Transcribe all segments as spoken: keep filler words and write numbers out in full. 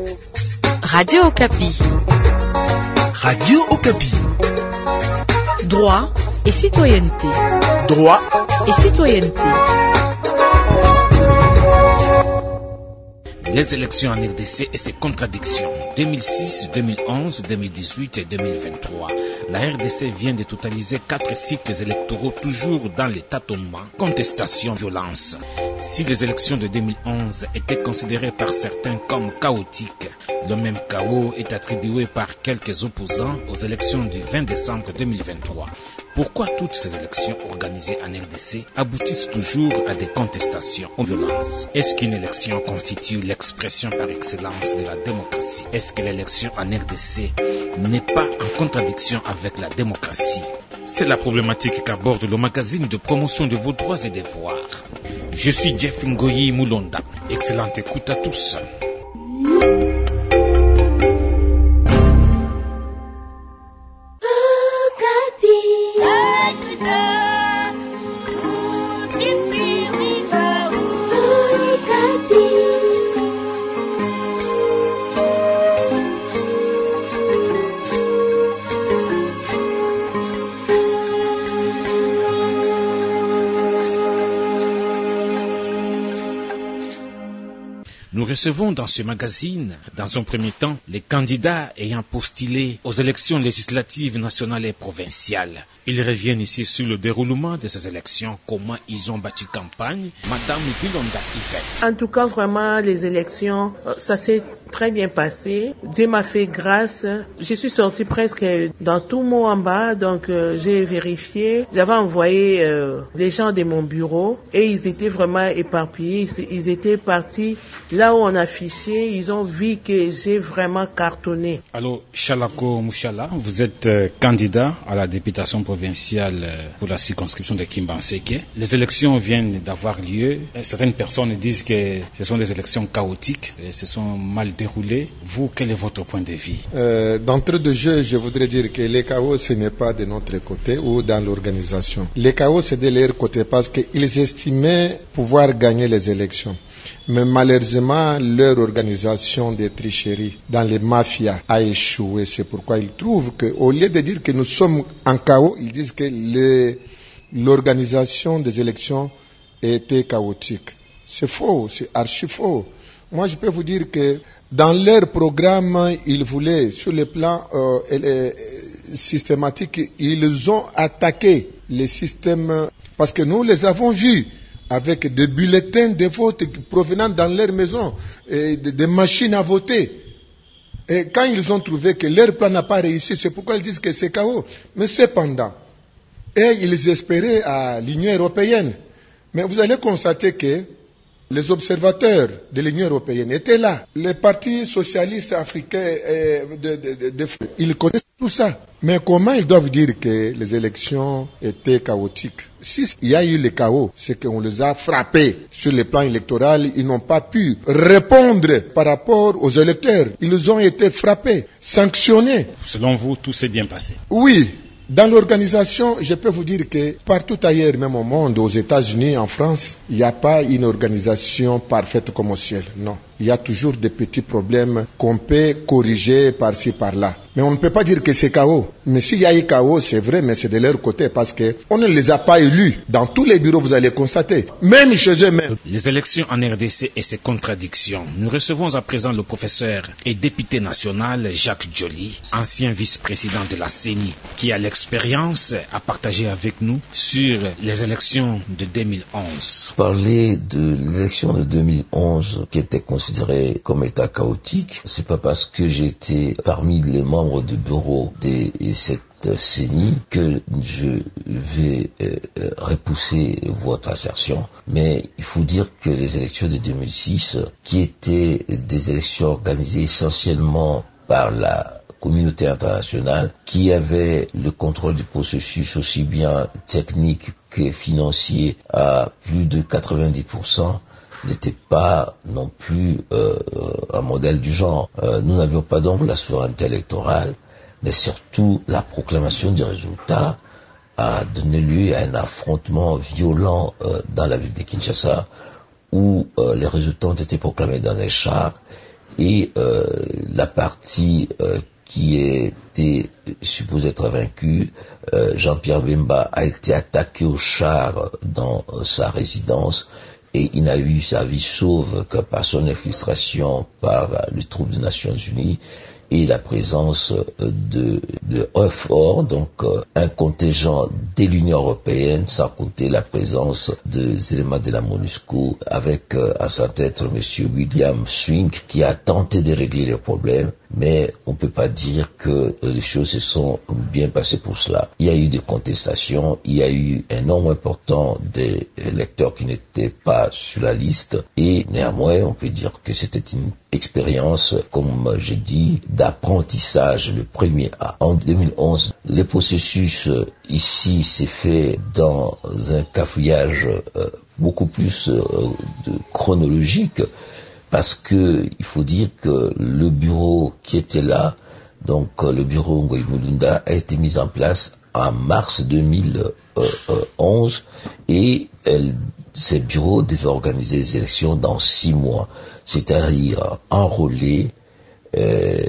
Radio Okapi. Radio Okapi. Droit et citoyenneté. Droit et citoyenneté. Les élections en R D C et ses contradictions. deux mille six, deux mille onze, deux mille dix-huit et deux mille vingt-trois. La R D C vient de totaliser quatre cycles électoraux toujours dans les tâtonnements, contestations, violences. Si les élections de deux mille onze étaient considérées par certains comme chaotiques, le même chaos est attribué par quelques opposants aux élections du vingt décembre deux mille vingt-trois. Pourquoi toutes ces élections organisées en R D C aboutissent toujours à des contestations ou violences? Est-ce qu'une élection constitue l'expression par excellence de la démocratie? Est-ce que l'élection en R D C n'est pas en contradiction avec la démocratie? C'est la problématique qu'aborde le magazine de promotion de vos droits et devoirs. Je suis Jeff Ngoyi Moulonda. Excellente écoute à tous. Nous recevons dans ce magazine, dans un premier temps, les candidats ayant postulé aux élections législatives nationales et provinciales. Ils reviennent ici sur le déroulement de ces élections, comment ils ont battu campagne. Madame Bilonda Yvette. En tout cas, vraiment, les élections, ça s'est très bien passé. Dieu m'a fait grâce. Je suis sortie presque dans tout mon en bas, donc euh, j'ai vérifié. J'avais envoyé euh, les gens de mon bureau et ils étaient vraiment éparpillés. Ils étaient partis là où on affichait. Ils ont vu que j'ai vraiment cartonné. Alors, Chalako Mouchala, vous êtes euh, candidat à la députation provinciale euh, pour la circonscription de Kimbanseke. Les élections viennent d'avoir lieu. Certaines personnes disent que ce sont des élections chaotiques et se sont mal déroulées. Vous, quel est votre point de vue? euh, D'entrée de jeu, je voudrais dire que les chaos, ce n'est pas de notre côté ou dans l'organisation. Les chaos, c'est de leur côté parce qu'ils estimaient pouvoir gagner les élections. Mais malheureusement, leur organisation de tricherie dans les mafias a échoué. C'est pourquoi ils trouvent qu'au lieu de dire que nous sommes en chaos, ils disent que les, l'organisation des élections était chaotique. C'est faux, c'est archi faux. Moi, je peux vous dire que dans leur programme, ils voulaient, sur le plan euh, systématique, ils ont attaqué les systèmes, parce que nous les avons vus avec des bulletins de vote provenant dans leur maison, et des, des machines à voter. Et quand ils ont trouvé que leur plan n'a pas réussi, c'est pourquoi ils disent que c'est chaos. Mais cependant, et ils espéraient à l'Union européenne. Mais vous allez constater que les observateurs de l'Union européenne étaient là. Les partis socialistes africains, euh, de, de, de, de, ils connaissent tout ça. Mais comment ils doivent dire que les élections étaient chaotiques? Si il y a eu le chaos, c'est qu'on les a frappés sur le plan électoral. Ils n'ont pas pu répondre par rapport aux électeurs. Ils ont été frappés, sanctionnés. Selon vous, tout s'est bien passé? Oui. Dans l'organisation, je peux vous dire que partout ailleurs, même au monde, aux États-Unis, en France, il n'y a pas une organisation parfaite comme au ciel. Non. Il y a toujours des petits problèmes qu'on peut corriger par-ci, par-là. Mais on ne peut pas dire que c'est chaos. Mais s'il y a eu chaos, c'est vrai, mais c'est de leur côté parce que on ne les a pas élus. Dans tous les bureaux, vous allez constater. Même chez eux-mêmes. Les élections en R D C et ses contradictions. Nous recevons à présent le professeur et député national Jacques Joly, ancien vice-président de la C E N I, qui a l'expérience à partager avec nous sur les élections de deux mille onze. Parler de l'élection de deux mille onze qui était considérée comme état chaotique, c'est pas parce que j'étais parmi les membres du bureau de cette C E N I que je vais euh, repousser votre assertion, mais il faut dire que les élections de deux mille six, qui étaient des élections organisées essentiellement par la communauté internationale, qui avait le contrôle du processus aussi bien technique que financier à plus de quatre-vingt-dix pour cent, n'était pas non plus euh, un modèle du genre. Euh, nous n'avions pas donc la souveraineté électorale, mais surtout la proclamation du résultat a donné lieu à un affrontement violent euh, dans la ville de Kinshasa, où euh, les résultats ont été proclamés dans les chars et euh, la partie euh, qui était supposée être vaincue, euh, Jean-Pierre Bemba a été attaqué au char dans euh, sa résidence et il n'a eu sa vie sauve que par son infiltration par euh, les troupes des Nations Unies et la présence de, de E F O R, donc euh, un contingent de l'Union européenne, sans compter la présence des éléments de la MONUSCO, avec euh, à sa tête M. William Swing, qui a tenté de régler les problèmes, mais on ne peut pas dire que les choses se sont bien passées pour cela. Il y a eu des contestations, il y a eu un nombre important d'électeurs qui n'étaient pas sur la liste, et néanmoins, on peut dire que c'était une expérience, comme j'ai dit, d'apprentissage, le premier A. En deux mille onze, le processus euh, ici s'est fait dans un cafouillage euh, beaucoup plus euh, de chronologique, parce que il faut dire que le bureau qui était là, donc euh, le bureau Ngoï Mulunda, a été mis en place en mars deux mille onze et elle, ces bureaux devaient organiser les élections dans six mois, c'est-à-dire enrôler Euh,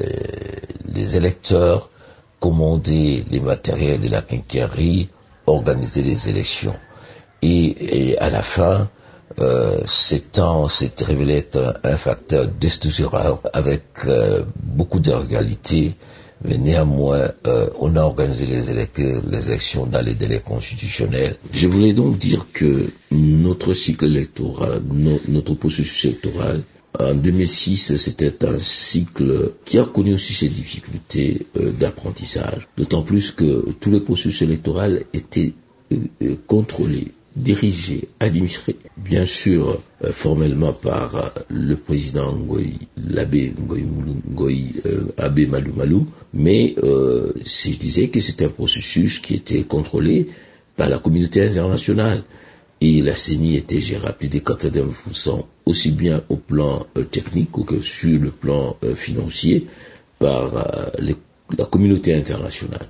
les électeurs, commander les matériels de la quincaillerie, organiser les élections. Et, et à la fin, euh, ces temps s'est révélé être un, un facteur destructeur avec euh, beaucoup d'irrégularités, mais néanmoins, euh, on a organisé les, élec- les élections dans les délais constitutionnels. Je voulais donc dire que notre cycle électoral, no, notre processus électoral, en deux mille six, c'était un cycle qui a connu aussi ses difficultés euh, d'apprentissage, d'autant plus que tous les processus électoraux étaient euh, contrôlés, dirigés, administrés, bien sûr euh, formellement par euh, le président Ngoï, l'abbé Ngoï, Ngoï euh, Abbé Malou Malou, mais euh, si je disais que c'était un processus qui était contrôlé par la communauté internationale. Et la C E N I était gérée à plus de quatre-vingt-dix pour cent, aussi bien au plan euh, technique que sur le plan euh, financier, par euh, les, la communauté internationale.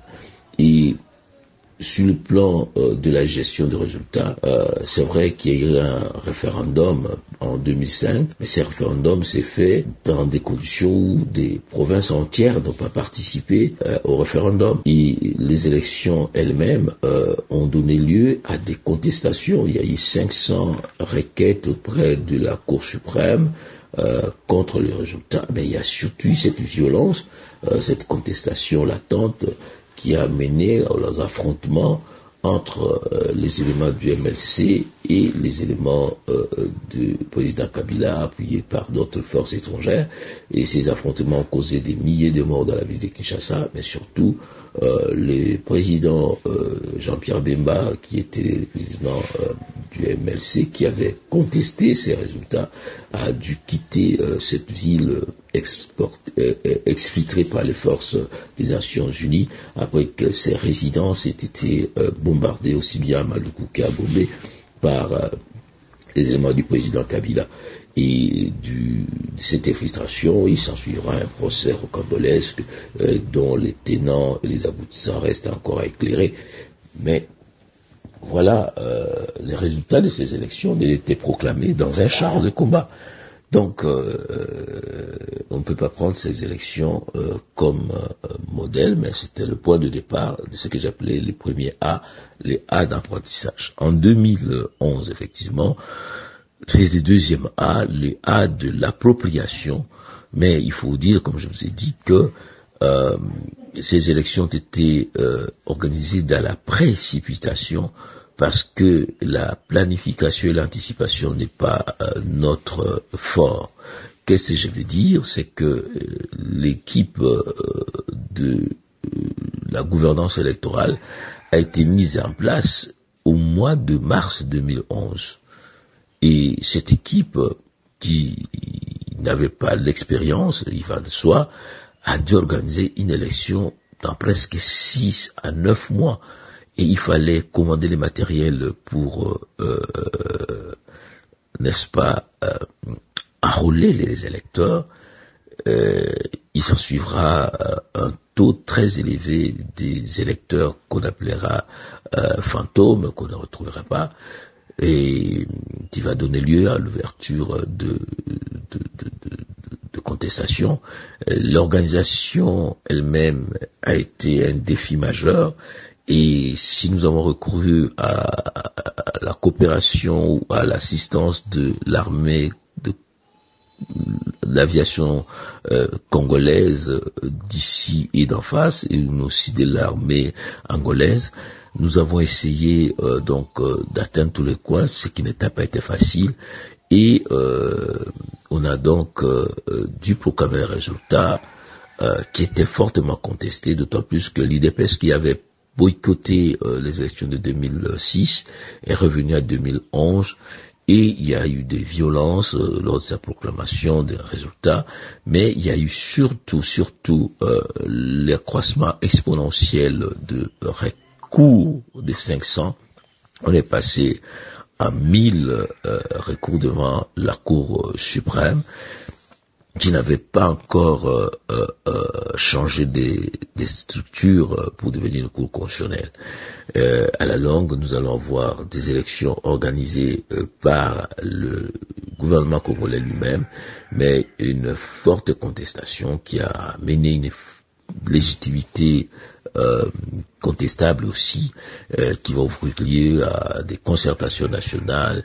Et sur le plan euh, de la gestion des résultats, euh, c'est vrai qu'il y a eu un référendum en deux mille cinq, mais ce référendum s'est fait dans des conditions où des provinces entières n'ont pas participé euh, au référendum. Et les élections elles-mêmes euh, ont donné lieu à des contestations. Il y a eu cinq cents requêtes auprès de la Cour suprême euh, contre les résultats. Mais il y a surtout eu cette violence, euh, cette contestation latente qui a mené aux affrontements entre euh, les éléments du M L C et les éléments euh, du président Kabila appuyés par d'autres forces étrangères. Et ces affrontements ont causé des milliers de morts dans la ville de Kinshasa, mais surtout euh, le président euh, Jean-Pierre Bemba, qui était le président euh, du M L C, qui avait contesté ces résultats, a dû quitter euh, cette ville euh, exfiltrée par les forces des Nations Unies après que ses résidences aient été euh, bombardées aussi bien à Maluku qu'à Gombe par euh, les éléments du président Kabila. Et du, de cette infiltration, il s'ensuivra un procès rocambolesque euh, dont les tenants et les aboutissants restent encore à éclairer. Mais voilà, euh, les résultats de ces élections ont été proclamés dans un char de combat. Donc, euh, on ne peut pas prendre ces élections euh, comme euh, modèle, mais c'était le point de départ de ce que j'appelais les premiers A, les A d'apprentissage. En deux mille onze, effectivement, c'est le deuxième A, les A de l'appropriation, mais il faut dire, comme je vous ai dit, que euh, ces élections ont été euh, organisées dans la précipitation, parce que la planification et l'anticipation n'est pas euh, notre fort. Qu'est-ce que je veux dire? C'est que euh, l'équipe euh, de euh, la gouvernance électorale a été mise en place au mois de mars deux mille onze. Et cette équipe, qui n'avait pas l'expérience, il va de soi, a dû organiser une élection dans presque six à neuf mois. Et il fallait commander les matériels pour, euh, euh, n'est-ce pas, euh, enrôler les électeurs. Euh, il s'en suivra euh, un taux très élevé des électeurs qu'on appellera euh, fantômes, qu'on ne retrouvera pas, et qui va donner lieu à l'ouverture de, de, de, de, de contestation. L'organisation elle-même a été un défi majeur. Et si nous avons recouru à, à la coopération ou à l'assistance de l'armée de l'aviation euh, congolaise d'ici et d'en face, et aussi de l'armée angolaise, nous avons essayé euh, donc euh, d'atteindre tous les coins, ce qui n'a pas été facile, et euh, on a donc euh, dû proclamer un résultat euh, qui était fortement contesté, d'autant plus que l'I D P S qui avait boycotté euh, les élections de deux mille six est revenu à deux mille onze. Et il y a eu des violences euh, lors de sa proclamation des résultats, mais il y a eu surtout, surtout euh, l'accroissement exponentiel de recours des cinq cents. On est passé à mille euh, recours devant la Cour suprême, qui n'avait pas encore euh, euh, changé des, des structures pour devenir une cour constitutionnelle. Euh, à la longue, nous allons avoir des élections organisées euh, par le gouvernement congolais lui-même, mais une forte contestation qui a mené une légitimité euh, contestable aussi, euh, qui va ouvrir lieu à des concertations nationales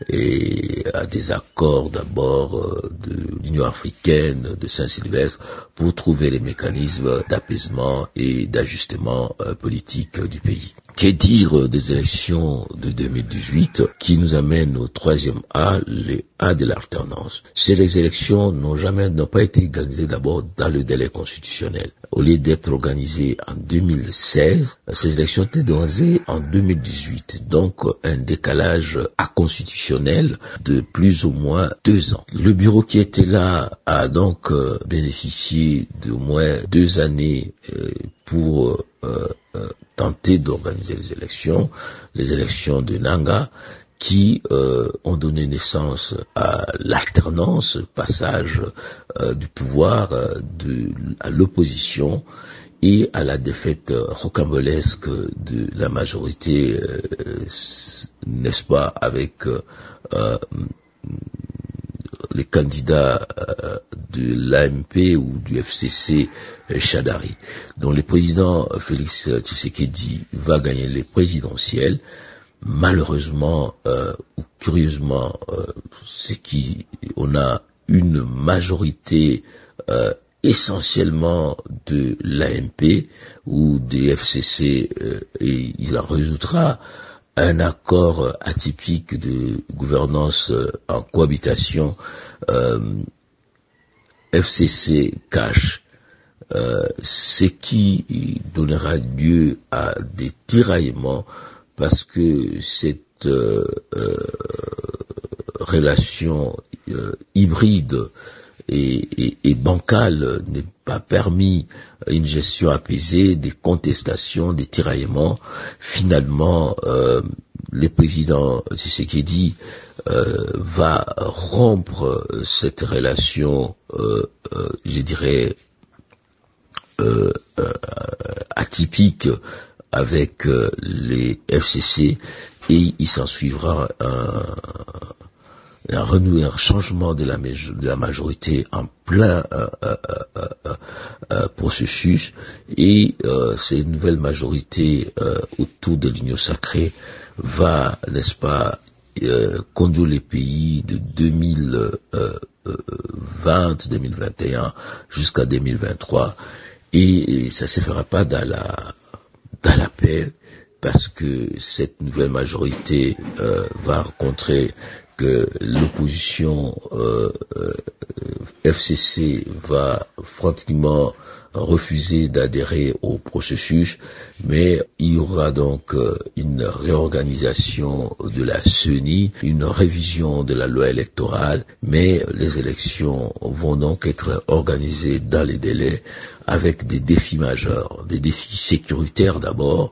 et à des accords d'abord euh, de l'Union africaine, de Saint-Sylvestre, pour trouver les mécanismes d'apaisement et d'ajustement euh, politique euh, du pays. Que dire des élections de deux mille dix-huit qui nous amènent au troisième A, les A de l'alternance. Ces élections n'ont jamais, n'ont pas été organisées d'abord dans le délai constitutionnel. Au lieu d'être organisées en deux mille seize, ces élections étaient organisées en deux mille dix-huit. Donc, un décalage inconstitutionnel de plus ou moins deux ans. Le bureau qui était là a donc euh, bénéficié d'au moins deux années euh, pour euh, euh, tenter d'organiser les élections, les élections de Nanga, qui euh, ont donné naissance à l'alternance, passage euh, du pouvoir euh, de, à l'opposition et à la défaite euh, rocambolesque de la majorité, euh, n'est-ce pas, avec euh, euh, les candidats euh, de l'A M P ou du F C C euh, Chadari. Donc le président Félix Tshisekedi va gagner les présidentielles. Malheureusement euh, ou curieusement, euh, c'est qu'on a une majorité euh, essentiellement de l'A M P ou des F C C euh, et il en résultera un accord atypique de gouvernance euh, en cohabitation euh, F C C cash, euh, ce qui donnera lieu à des tiraillements parce que cette euh, euh, relation euh, hybride et, et, et bancale n'est pas permis une gestion apaisée, des contestations, des tiraillements. Finalement, euh, le président Tshisekedi euh, va rompre cette relation, euh, euh, je dirais, euh, euh, atypique avec euh, les F C C et il s'en suivra un, un renouveau, un changement de la, de la majorité en plein euh, euh, euh, euh, processus et euh, cette nouvelle majorité euh, autour de l'Union sacrée va, n'est-ce pas, euh, conduire les pays de deux mille vingt, deux mille vingt et un jusqu'à deux mille vingt-trois et, et ça se fera pas dans la dans la paix, parce que cette nouvelle majorité euh, va rencontrer que l'opposition euh, euh, F C C va franchement refuser d'adhérer au processus, mais il y aura donc euh, une réorganisation de la C E N I, une révision de la loi électorale, mais les élections vont donc être organisées dans les délais avec des défis majeurs, des défis sécuritaires d'abord,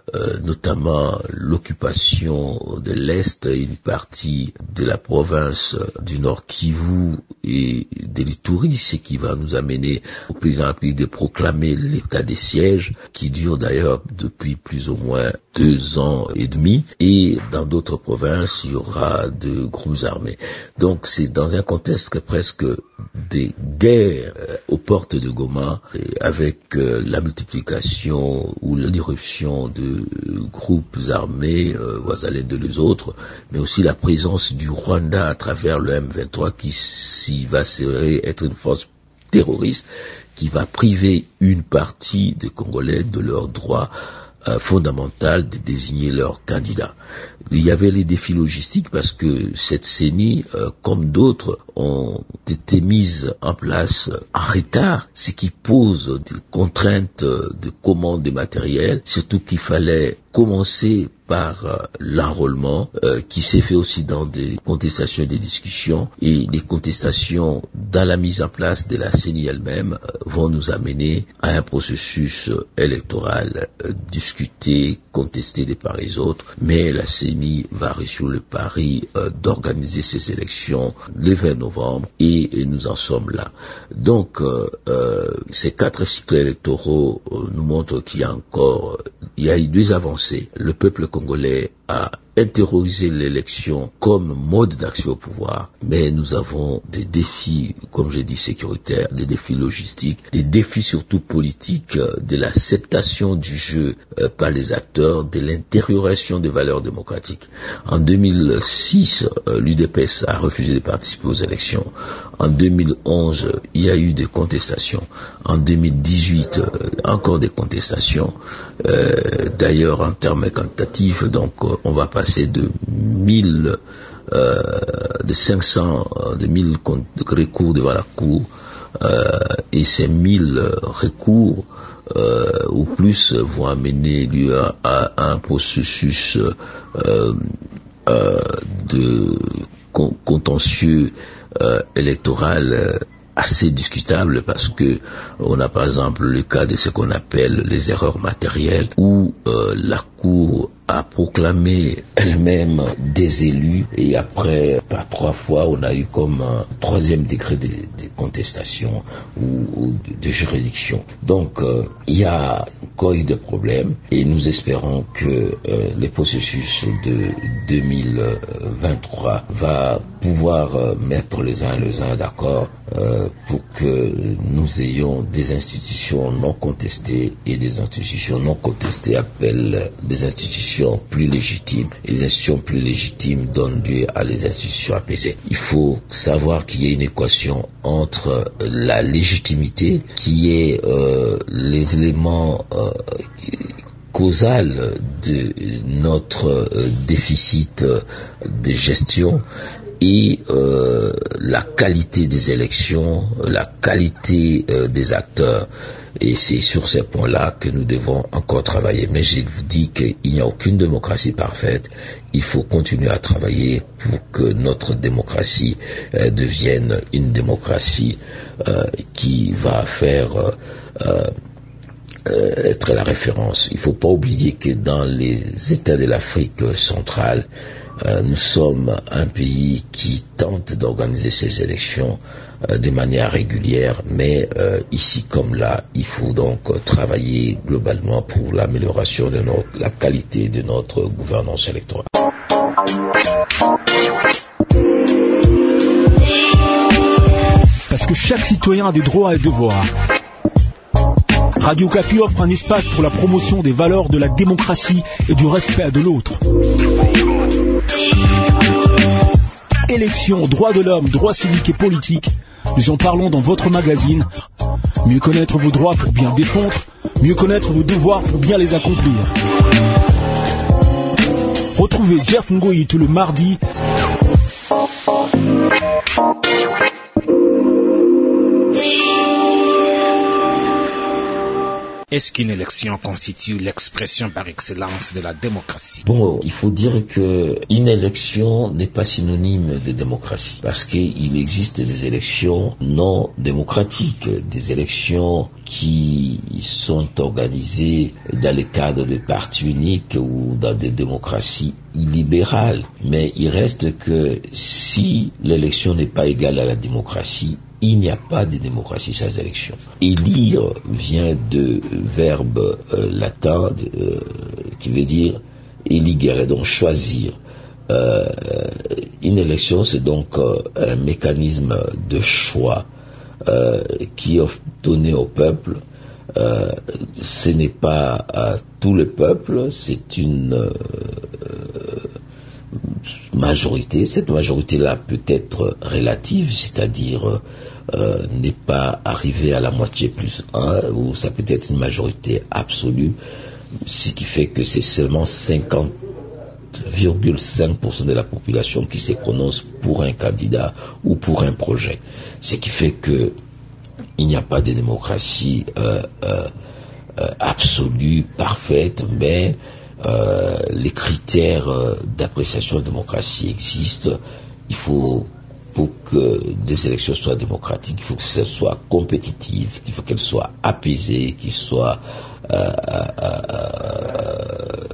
euh, notamment l'occupation de l'Est, une partie de la province du Nord Kivu et de l'Ituri, ce qui va nous amener au président de la République de proclamer l'état des sièges, qui dure d'ailleurs depuis plus ou moins deux ans et demi, et dans d'autres provinces, il y aura de groupes armés. Donc c'est dans un contexte presque des guerres euh, aux portes de Goma, avec euh, la multiplication ou l'irruption de euh, groupes armés euh, voisins les uns les autres, mais aussi la présence du Rwanda à travers le M vingt-trois qui s'y va être une force terroriste qui va priver une partie des Congolais de leurs droits Euh, fondamental de désigner leurs candidats. Il y avait les défis logistiques parce que cette C E N I, euh, comme d'autres, ont été mises en place en retard, ce qui pose des contraintes de commande de matériel, surtout qu'il fallait commencer par euh, l'enrôlement, euh, qui s'est fait aussi dans des contestations et des discussions, et les contestations dans la mise en place de la C E N I elle-même euh, vont nous amener à un processus euh, électoral euh, discuté, contesté des part et des autres, mais la C E N I va réussir le pari euh, d'organiser ces élections le vingt novembre, et, et nous en sommes là. Donc, euh, euh, ces quatre cycles électoraux euh, nous montrent qu'il y a encore, euh, il y a eu deux avancées. Le peuple congolais a intériorisé l'élection comme mode d'action au pouvoir, mais nous avons des défis, comme j'ai dit, sécuritaires, des défis logistiques, des défis surtout politiques, de l'acceptation du jeu euh, par les acteurs, de l'intériorisation des valeurs démocratiques. En deux mille six, euh, l'U D P S a refusé de participer aux élections. En deux mille onze, il y a eu des contestations. En deux mille dix-huit, euh, encore des contestations. Euh, d'ailleurs, en termes quantitatifs, donc euh, on va passer de mille, euh, de cinq cents, de mille recours devant la Cour, euh, et ces mille recours euh, ou plus vont amener lieu à, à un processus euh, euh, de con- contentieux euh, électoral euh, assez discutable, parce que on a par exemple le cas de ce qu'on appelle les erreurs matérielles, où euh, la Cour a proclamé elle-même des élus, et après, par trois fois, on a eu comme un troisième degré de, de contestation ou, ou de, de juridiction. Donc, euh, il y a encore eu des problèmes, et nous espérons que euh, le processus de deux mille vingt-trois va pouvoir euh, mettre les uns et les uns d'accord euh, pour que nous ayons des institutions non contestées, et des institutions non contestées appellent des institutions plus légitimes, et les institutions plus légitimes donnent lieu à les institutions apaisées. Il faut savoir qu'il y a une équation entre la légitimité, qui est euh, les éléments euh, causal de notre euh, déficit de gestion, et euh, la qualité des élections, la qualité euh, des acteurs. Et c'est sur ces points-là que nous devons encore travailler. Mais je vous dis qu'il n'y a aucune démocratie parfaite. Il faut continuer à travailler pour que notre démocratie euh, devienne une démocratie euh, qui va faire euh, euh, être la référence. Il ne faut pas oublier que dans les États de l'Afrique centrale, Euh, nous sommes un pays qui tente d'organiser ces élections euh, de manière régulière, mais euh, ici comme là, il faut donc travailler globalement pour l'amélioration de notre, la qualité de notre gouvernance électorale. Parce que chaque citoyen a des droits et devoirs. Radio Okapi offre un espace pour la promotion des valeurs de la démocratie et du respect de l'autre. Élections, droits de l'homme, droits civiques et politiques, nous en parlons dans votre magazine. Mieux connaître vos droits pour bien défendre, mieux connaître vos devoirs pour bien les accomplir. Retrouvez Jeff Ngoyi tout le mardi. Est-ce qu'une élection constitue l'expression par excellence de la démocratie? Bon, il faut dire que une élection n'est pas synonyme de démocratie, parce qu'il existe des élections non démocratiques, des élections qui sont organisées dans le cadre de partis uniques ou dans des démocraties illibérales. Mais il reste que si l'élection n'est pas égale à la démocratie, il n'y a pas de démocratie sans élection. Élire vient de verbe euh, latin euh, qui veut dire éligere, donc choisir. Euh, une élection, c'est donc euh, un mécanisme de choix euh, qui est donné au peuple. Euh, ce n'est pas à tout le peuple, c'est une euh, majorité. Cette majorité-là peut être relative, c'est-à-dire euh, n'est pas arrivée à la moitié plus un, ou ça peut être une majorité absolue, ce qui fait que c'est seulement cinquante virgule cinq pour cent de la population qui se prononce pour un candidat ou pour un projet. Ce qui fait que il n'y a pas de démocratie euh, euh, euh, absolue, parfaite, mais euh, les critères euh, d'appréciation de démocratie existent. Il faut, pour que des élections soient démocratiques, il faut que ce soit compétitif, il faut qu'elles soient apaisées, qu'elles soient euh, euh,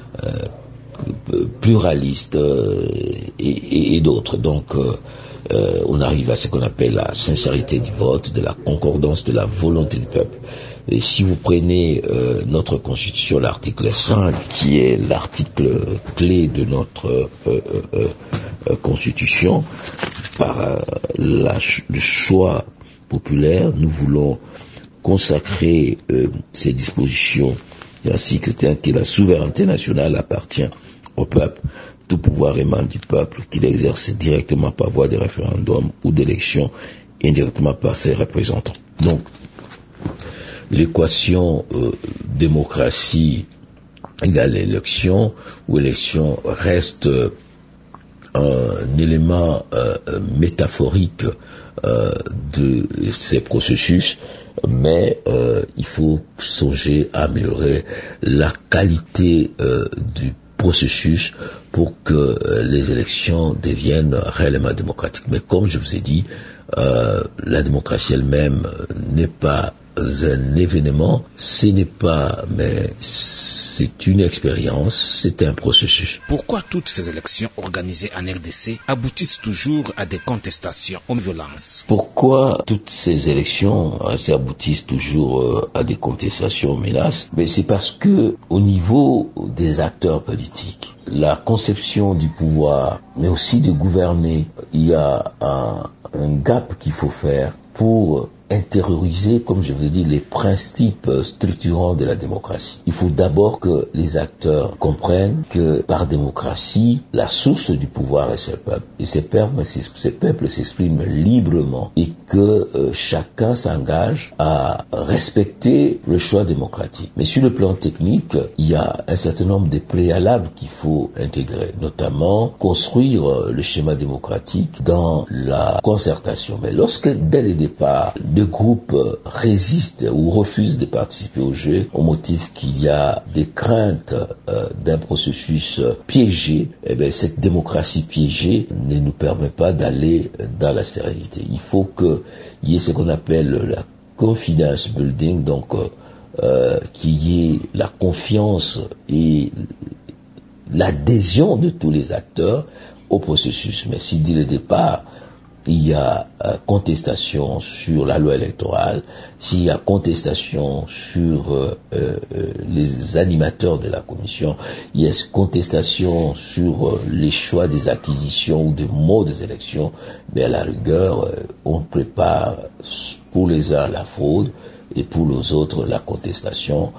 euh, pluralistes euh, et, et, et d'autres. Donc, euh, Euh, on arrive à ce qu'on appelle la sincérité du vote, de la concordance de la volonté du peuple. Et si vous prenez euh, notre constitution, l'article cinq, qui est l'article clé de notre euh, euh, euh, constitution, par euh, la, le choix populaire, nous voulons consacrer euh, ces dispositions ainsi que que la souveraineté nationale appartient au peuple. Tout pouvoir émane du peuple, qu'il exerce directement par voie de référendum ou d'élection, indirectement par ses représentants. Donc, l'équation euh, démocratie égale élection, où élection reste euh, un élément euh, métaphorique euh, de ces processus, mais euh, il faut songer à améliorer la qualité euh, du processus pour que euh, les élections deviennent réellement démocratiques. Mais comme je vous ai dit, euh, la démocratie elle-même n'est pas un événement, ce n'est pas, mais c'est une expérience, c'est un processus. Pourquoi toutes ces élections organisées en R D C aboutissent toujours à des contestations aux violences? Pourquoi toutes ces élections euh, aboutissent toujours euh, à des contestations aux menaces? Mais c'est parce que au niveau des acteurs politiques, la conception du pouvoir, mais aussi de gouverner, il y a un, un gap qu'il faut faire pour intérioriser, comme je vous ai dit, les principes structurants de la démocratie. Il faut d'abord que les acteurs comprennent que par démocratie, la source du pouvoir est ce peuple. Et ces peuples, ces peuples s'expriment librement et que euh, chacun s'engage à respecter le choix démocratique. Mais sur le plan technique, il y a un certain nombre de préalables qu'il faut intégrer, notamment construire le schéma démocratique dans la concertation. Mais lorsque, dès le départ, de groupes résistent ou refusent de participer au jeu au motif qu'il y a des craintes euh, d'un processus piégé, eh bien, cette démocratie piégée ne nous permet pas d'aller dans la sérénité. Il faut qu'il y ait ce qu'on appelle la confidence building, donc euh, qu'il y ait la confiance et l'adhésion de tous les acteurs au processus. Mais si dès le départ, il y a euh, contestation sur la loi électorale, s'il y a contestation sur euh, euh, les animateurs de la commission, il y a contestation sur euh, les choix des acquisitions ou des mots des élections, mais à la rigueur, euh, on prépare pour les uns la fraude et pour les autres la contestation.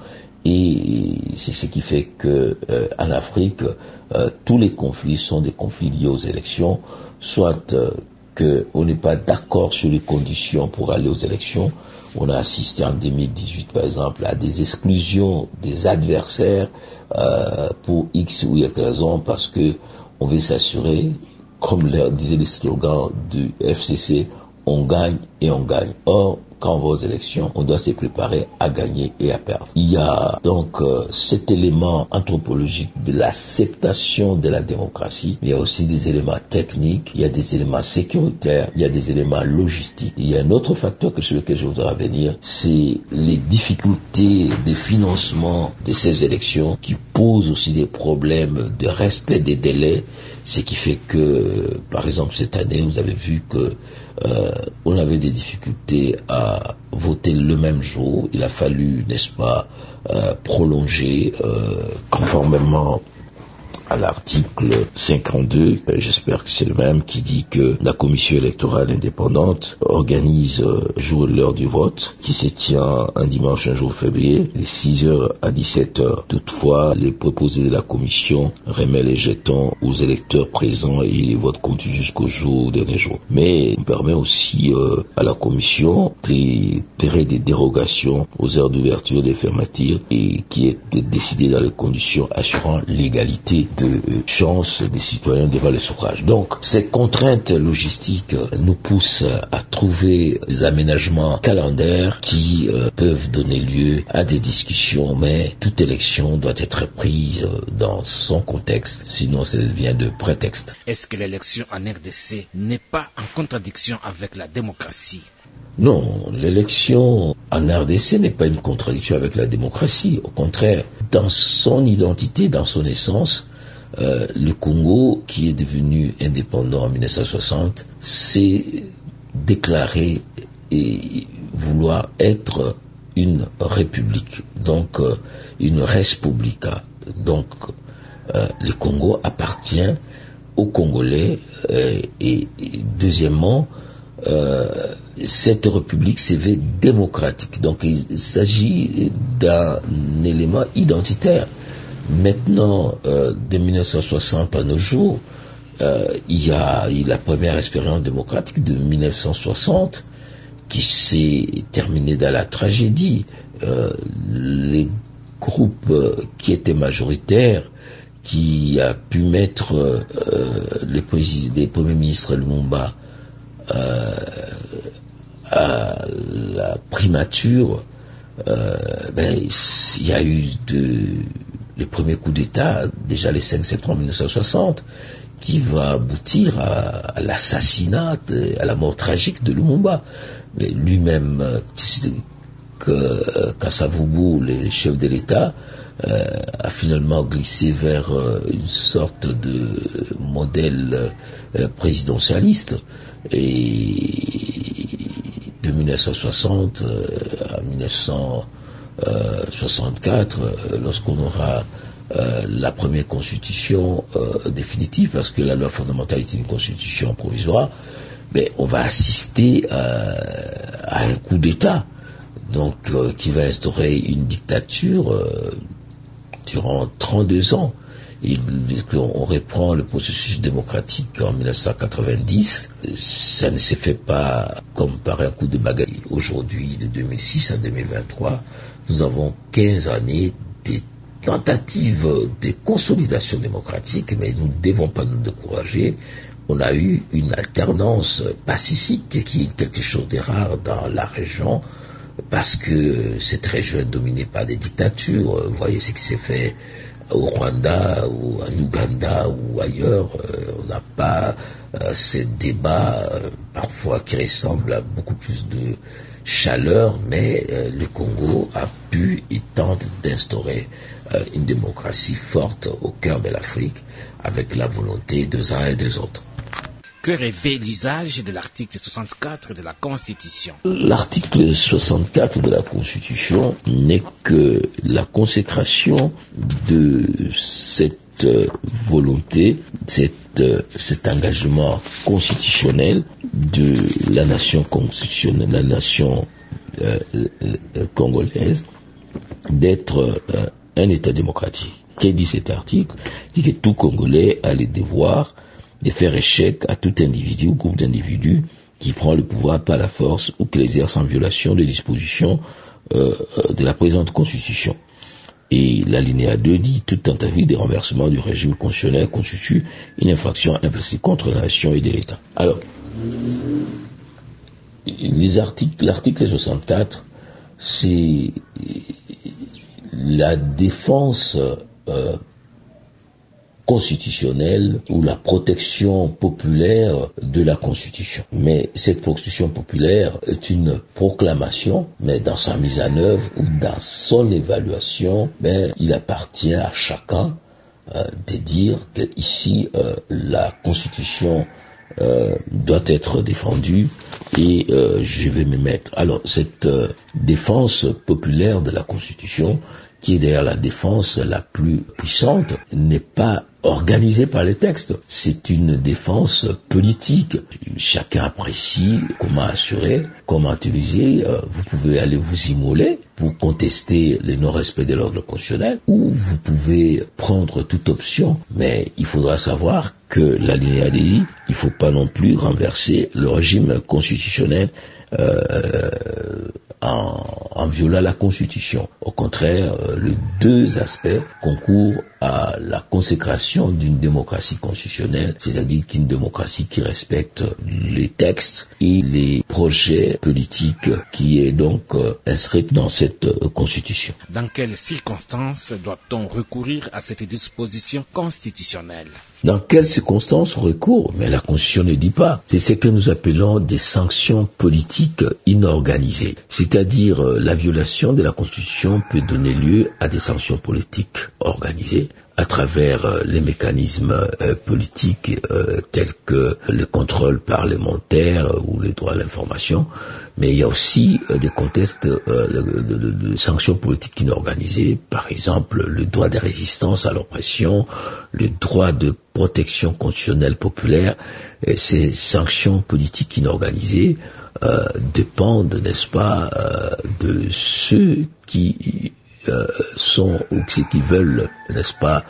Et c'est ce qui fait que euh, en Afrique, euh, tous les conflits sont des conflits liés aux élections, soit euh, qu'on n'est pas d'accord sur les conditions pour aller aux élections. On a assisté en deux mille dix-huit, par exemple, à des exclusions des adversaires euh, pour X ou Y raison, parce que on veut s'assurer, comme le disaient les slogans du F C C, on gagne et on gagne. Or, quand on va aux élections, on doit se préparer à gagner et à perdre. Il y a donc euh, cet élément anthropologique de l'acceptation de la démocratie. Il y a aussi des éléments techniques, il y a des éléments sécuritaires, il y a des éléments logistiques. Il y a un autre facteur que sur lequel je voudrais revenir, c'est les difficultés de financement de ces élections qui posent aussi des problèmes de respect des délais, ce qui fait que, par exemple, cette année, vous avez vu que euh, on avait des difficultés à voter le même jour. Il a fallu, n'est-ce pas, euh, prolonger euh, conformément à l'article cinquante-deux, j'espère que c'est le même, qui dit que la commission électorale indépendante organise euh, jour et l'heure du vote, qui se tient un dimanche, un jour février, de six heures à dix-sept heures. Toutefois, les proposés de la commission remettent les jetons aux électeurs présents et les votes continuent jusqu'au jour, au dernier jour. Mais on permet aussi euh, à la commission d'opérer des dérogations aux heures d'ouverture des fermetures et qui est décidé dans les conditions assurant l'égalité de chance des citoyens devant le suffrage. Donc, ces contraintes logistiques nous poussent à trouver des aménagements calendaires qui euh, peuvent donner lieu à des discussions, mais toute élection doit être prise dans son contexte, sinon ça devient de prétexte. Est-ce que l'élection en R D C n'est pas en contradiction avec la démocratie? Non, l'élection en R D C n'est pas une contradiction avec la démocratie. Au contraire, dans son identité, dans son essence, Euh, le Congo, qui est devenu indépendant en mille neuf cent soixante, s'est déclaré et vouloir être une république, donc euh, une respublica. Donc euh, le Congo appartient aux Congolais euh, et, et deuxièmement, euh, cette république se veut démocratique. Donc il s'agit d'un élément identitaire. Maintenant, euh, de mille neuf cent soixante à nos jours, euh, il y a eu la première expérience démocratique de mille neuf cent soixante qui s'est terminée dans la tragédie. Euh, les groupes euh, qui étaient majoritaires, qui a pu mettre euh, le président, le premier ministre Lumumba euh, à la primature, euh, ben, il y a eu de le premier coup d'État, déjà le cinq septembre mille neuf cent soixante, qui va aboutir à, à l'assassinat, à la mort tragique de Lumumba. Mais lui-même, que Kasavubu, le chef de l'État, euh, a finalement glissé vers euh, une sorte de modèle euh, présidentialiste. Et de mille neuf cent soixante euh, à mille neuf cent soixante-quatre, euh, lorsqu'on aura euh, la première constitution euh, définitive, parce que la loi fondamentale est une constitution provisoire, mais on va assister euh, à un coup d'État, donc euh, qui va instaurer une dictature euh, durant trente-deux ans. Et on reprend le processus démocratique en mille neuf cent quatre-vingt-dix, ça ne s'est fait pas comme par un coup de baguette. Aujourd'hui, de deux mille six à deux mille vingt-trois, nous avons quinze années de tentatives de consolidation démocratique, mais nous ne devons pas nous décourager. On a eu une alternance pacifique qui est quelque chose de rare dans la région, parce que cette région est dominée par des dictatures. Vous voyez ce qui s'est fait au Rwanda ou en Ouganda ou ailleurs. Euh, on n'a pas euh, ces débats euh, parfois qui ressemblent à beaucoup plus de chaleur, mais euh, le Congo a pu et tente d'instaurer euh, une démocratie forte au cœur de l'Afrique avec la volonté des uns et des autres. Que revêt l'usage de l'article soixante-quatre de la Constitution? L'article soixante-quatre de la Constitution n'est que la consécration de cette volonté, cette, cet engagement constitutionnel de la nation constitutionnelle, la nation euh, euh, congolaise, d'être euh, un État démocratique. Qu'est dit cet article? Il dit que tout Congolais a le devoir de faire échec à tout individu ou groupe d'individus qui prend le pouvoir par la force ou qui l'exerce en violation des dispositions euh, de la présente Constitution. Et l'alinéa deux dit « Toute tentative de renversement du régime constitutionnel constitue une infraction implicite contre la nation et de l'État ». Alors, les articles, l'article soixante-quatre, c'est la défense euh, constitutionnelle ou la protection populaire de la Constitution. Mais cette protection populaire est une proclamation, mais dans sa mise en œuvre ou dans son évaluation, ben, il appartient à chacun euh, de dire que ici euh, la Constitution euh, doit être défendue et euh, je vais me mettre. Alors cette euh, défense populaire de la Constitution, qui est d'ailleurs la défense la plus puissante, n'est pas organisée par les textes. C'est une défense politique. Chacun apprécie comment assurer, comment utiliser. Euh, vous pouvez aller vous immoler pour contester le non-respect de l'ordre constitutionnel, ou vous pouvez prendre toute option, mais il faudra savoir que l'alinéa dit, il ne faut pas non plus renverser le régime constitutionnel Euh, en, en violant la Constitution. Au contraire, euh, les deux aspects concourent à la consécration d'une démocratie constitutionnelle, c'est-à-dire qu'une démocratie qui respecte les textes et les projets politiques qui est donc euh, inscrite dans cette euh, Constitution. Dans quelles circonstances doit-on recourir à cette disposition constitutionnelle? Dans quelles circonstances on recourt? Mais la Constitution ne dit pas. C'est ce que nous appelons des sanctions politiques inorganisées. C'est-à-dire, euh, la violation de la Constitution peut donner lieu à des sanctions politiques organisées à travers euh, les mécanismes euh, politiques euh, tels que le contrôle parlementaire euh, ou les droits à l'information. Mais il y a aussi euh, des contextes euh, de, de, de sanctions politiques inorganisées, par exemple le droit de résistance à l'oppression, le droit de protection constitutionnelle populaire. Et ces sanctions politiques inorganisées euh, dépendent, n'est-ce pas, euh, de ceux qui euh, sont ou ceux qui veulent, n'est-ce pas,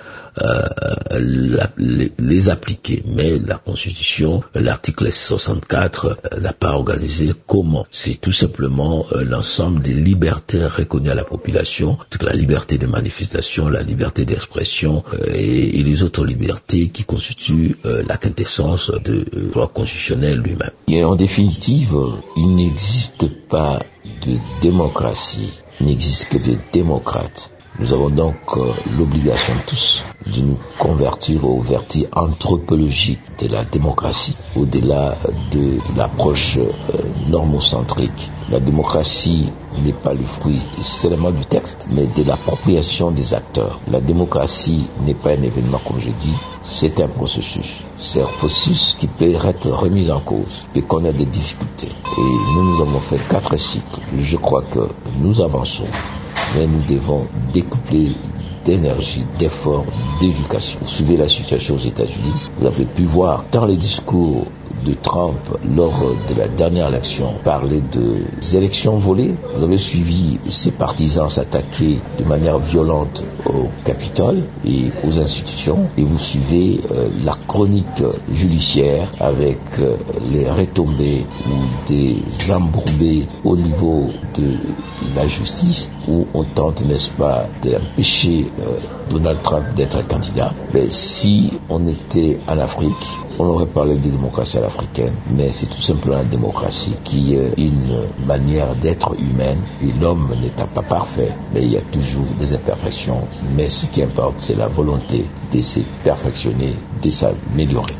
Euh, la, les, les appliquer. Mais la Constitution, l'article soixante-quatre, euh, n'a pas organisé comment. C'est tout simplement euh, l'ensemble des libertés reconnues à la population, la liberté de manifestation, la liberté d'expression euh, et, et les autres libertés qui constituent euh, la quintessence du euh, droit constitutionnel lui-même. Et en définitive, il n'existe pas de démocratie, il n'existe que de démocrates. Nous avons donc euh, l'obligation tous de nous convertir aux vertus anthropologiques de la démocratie, au-delà de l'approche euh, normocentrique. La démocratie n'est pas le fruit seulement du texte, mais de l'appropriation des acteurs. La démocratie n'est pas un événement, comme je dis, c'est un processus. C'est un processus qui peut être remis en cause, peut connaître des difficultés. Et nous, nous avons fait quatre cycles. Je crois que nous avançons, mais nous devons découpler d'énergie, d'efforts, d'éducation. Vous suivez la situation aux États-Unis, vous avez pu voir dans les discours de Trump lors de la dernière élection parler de élections volées. Vous avez suivi ses partisans s'attaquer de manière violente au Capitole et aux institutions, et vous suivez euh, la chronique judiciaire avec euh, les retombées ou des embourbées au niveau de la justice, où on tente, n'est-ce pas, d'empêcher euh, Donald Trump d'être candidat. Mais si on était en Afrique, on aurait parlé de démocratie à l'africaine, mais c'est tout simplement la démocratie qui est une manière d'être humaine, et l'homme n'étant pas parfait, mais il y a toujours des imperfections. Mais ce qui importe, c'est la volonté de se perfectionner, de s'améliorer.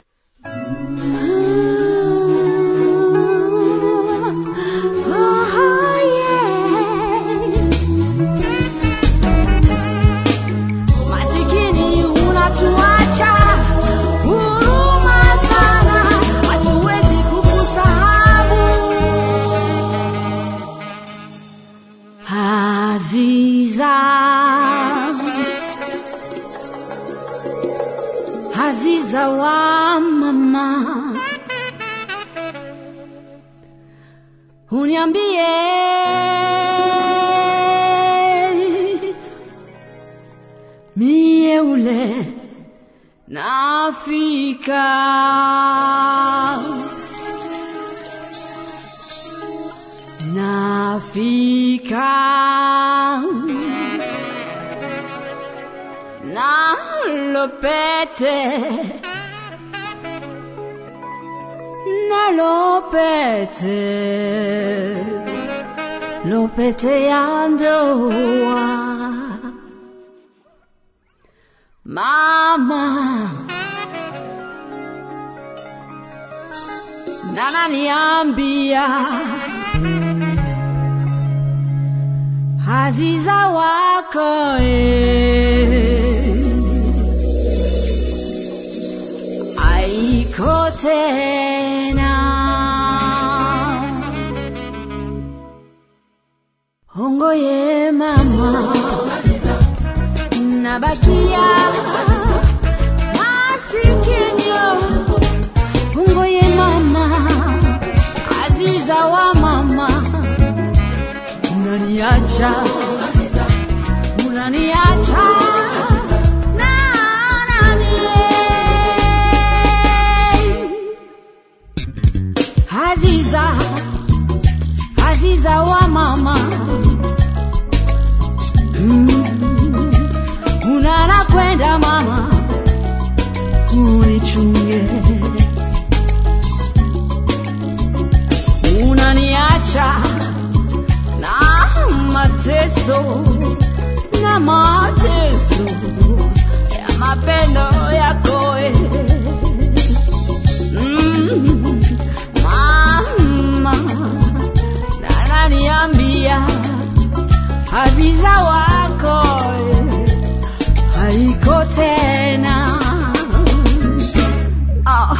Aziza wa mama, uniambie mie ule nafika, nafika na le pete na lopete lopete ya ndoa. Mama nananiambia Aziza wako eh, aiko tena. Ongoye mama nabakia masikini. Ongoye mama Aziza wa mama, unaniacha unaniacha na nani. Aziza Aziza wa mama, mm, unana kwenda mama, unichunge. Unaniacha na mateso na mateso ya mapendo yako eh. Mm, mama nananiambia Aziza wako eh, haiko tena. Oh.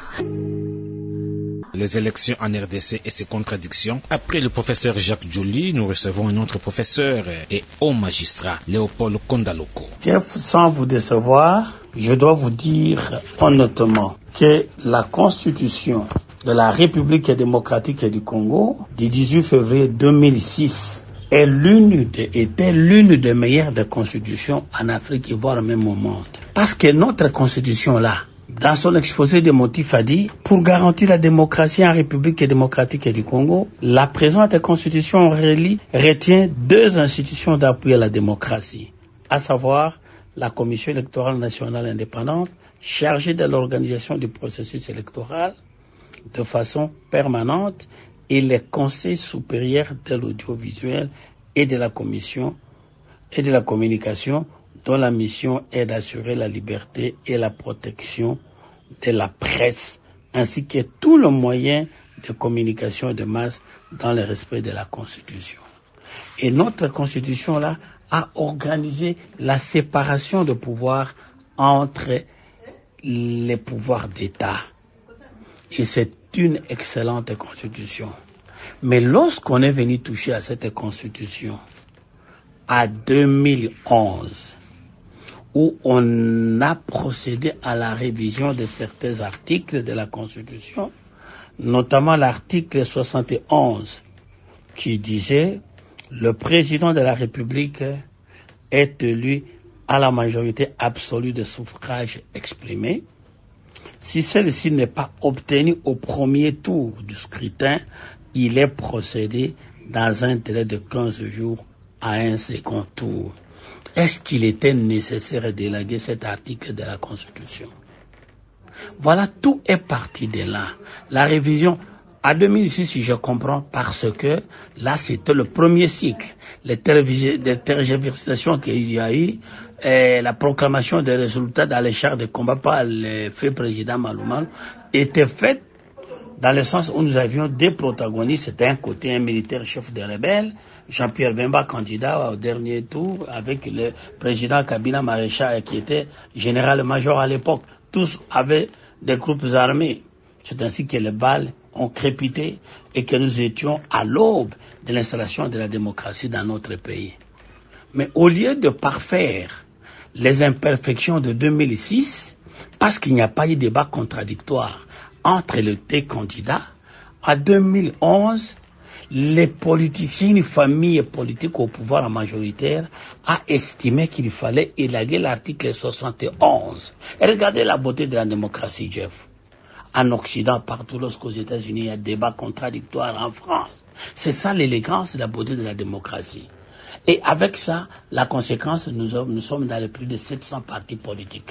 Les élections en R D C et ses contradictions. Après le professeur Jacques Joly, nous recevons un autre professeur et haut magistrat, Léopold Kondaloko. Jeff, sans vous décevoir, je dois vous dire honnêtement que la constitution de la République démocratique du Congo du dix-huit février deux mille six est l'une de, était l'une des meilleures des constitutions en Afrique, voire même au monde. Parce que notre constitution là, dans son exposé des motifs, a dit, pour garantir la démocratie en République démocratique du Congo, la présente constitution relie, retient deux institutions d'appui à la démocratie, à savoir la Commission électorale nationale indépendante, chargée de l'organisation du processus électoral de façon permanente, et les conseils supérieurs de l'audiovisuel et de la commission et de la communication, dont la mission est d'assurer la liberté et la protection de la presse, ainsi que tous les moyens de communication de masse dans le respect de la Constitution. Et notre Constitution-là a organisé la séparation de pouvoirs entre les pouvoirs d'État. Et c'est une excellente Constitution. Mais lorsqu'on est venu toucher à cette Constitution, à deux mille onze, où on a procédé à la révision de certains articles de la Constitution, notamment l'article soixante et onze, qui disait « Le président de la République est élu à la majorité absolue de suffrages exprimés. Si celle-ci n'est pas obtenue au premier tour du scrutin, il est procédé dans un délai de quinze jours à un second tour. » Est-ce qu'il était nécessaire d'élaguer cet article de la Constitution? Voilà, tout est parti de là. La révision, à deux mille six, si je comprends, parce que là, c'était le premier cycle. Les tergiversations qu'il y a eu, et la proclamation des résultats dans les chars de combat par le feu président Malumal, étaient faites dans le sens où nous avions des protagonistes. D'un côté, un militaire chef des rebelles, Jean-Pierre Bemba, candidat au dernier tour, avec le président Kabila Maréchal, qui était général-major à l'époque. Tous avaient des groupes armés. C'est ainsi que les balles ont crépité et que nous étions à l'aube de l'installation de la démocratie dans notre pays. Mais au lieu de parfaire les imperfections de deux mille six, parce qu'il n'y a pas eu de débat contradictoire entre les deux candidats, en deux mille onze, les politiciens, une famille politique au pouvoir majoritaire, a estimé qu'il fallait élaguer l'article soixante et onze. Et regardez la beauté de la démocratie, Jeff. En Occident, partout, lorsqu'aux États-Unis, il y a débat contradictoire en France. C'est ça l'élégance et la beauté de la démocratie. Et avec ça, la conséquence, nous, nous sommes dans les plus de sept cents partis politiques.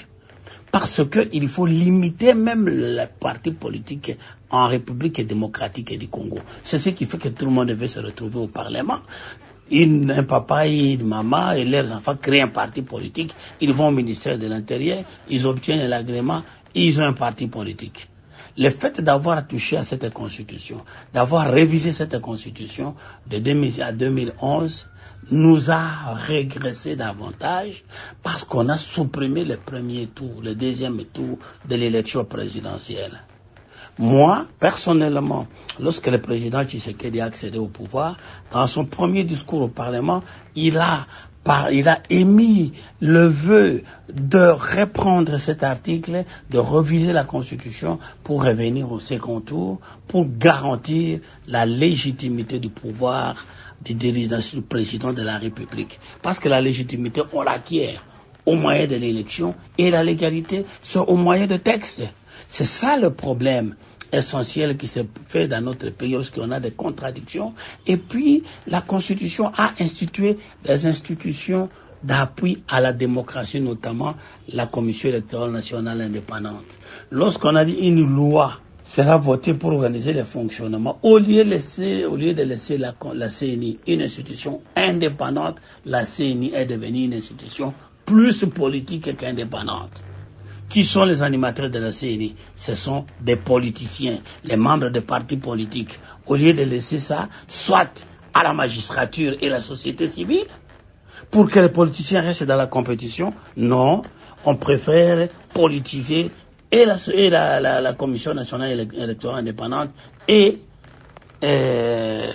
Parce qu'il faut limiter même les partis politiques en République démocratique du Congo. C'est ce qui fait que tout le monde veut se retrouver au Parlement. Une, un papa et une maman et leurs enfants créent un parti politique, ils vont au ministère de l'Intérieur, ils obtiennent l'agrément, ils ont un parti politique. Le fait d'avoir touché à cette constitution, d'avoir révisé cette constitution de deux mille à deux mille onze, nous a régressé davantage parce qu'on a supprimé le premier tour, le deuxième tour de l'élection présidentielle. Moi, personnellement, lorsque le président Tshisekedi a accédé au pouvoir, dans son premier discours au Parlement, il a, par, il a émis le vœu de reprendre cet article, de reviser la Constitution pour revenir au second tour, pour garantir la légitimité du pouvoir du dirigeant, du président de la République. Parce que la légitimité, on l'acquiert au moyen de l'élection et la légalité, c'est au moyen de textes. C'est ça le problème essentiel qui se fait dans notre pays lorsqu'on a des contradictions. Et puis, la Constitution a institué des institutions d'appui à la démocratie, notamment la Commission électorale nationale indépendante. Lorsqu'on a dit une loi sera votée pour organiser le fonctionnement, au lieu de laisser, au lieu de laisser la, la C N I une institution indépendante, la C N I est devenue une institution plus politique qu'indépendante. Qui sont les animateurs de la C N I? Ce sont des politiciens, les membres des partis politiques. Au lieu de laisser ça, soit à la magistrature et la société civile, pour que les politiciens restent dans la compétition, non, on préfère politiser et la, et la, la, la Commission nationale électorale indépendante et euh,